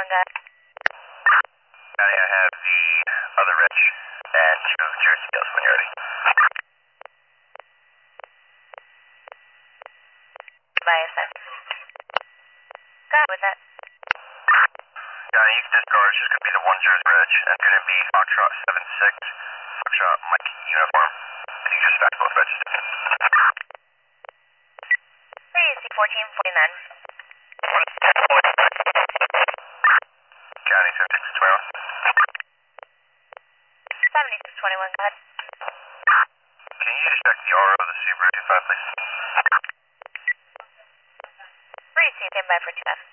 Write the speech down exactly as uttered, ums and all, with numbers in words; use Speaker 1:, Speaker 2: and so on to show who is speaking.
Speaker 1: one, guy.
Speaker 2: County, I have the other Rich and two Jersey Ghosts when you're ready.
Speaker 1: By S M. Got with that.
Speaker 2: Johnny, you can discard. It's just going to be the one Jersey Rich, and it's going to be Foxtrot seven six, Foxtrot Mike uniform. If you just stack both Riches.
Speaker 1: three C fourteen forty-nine.
Speaker 2: County, seventy-six twenty-one.
Speaker 1: seventy-six twenty-one, go ahead.
Speaker 2: Can you just check the R O of the Subaru two five, please?
Speaker 1: three C, stand by for two F.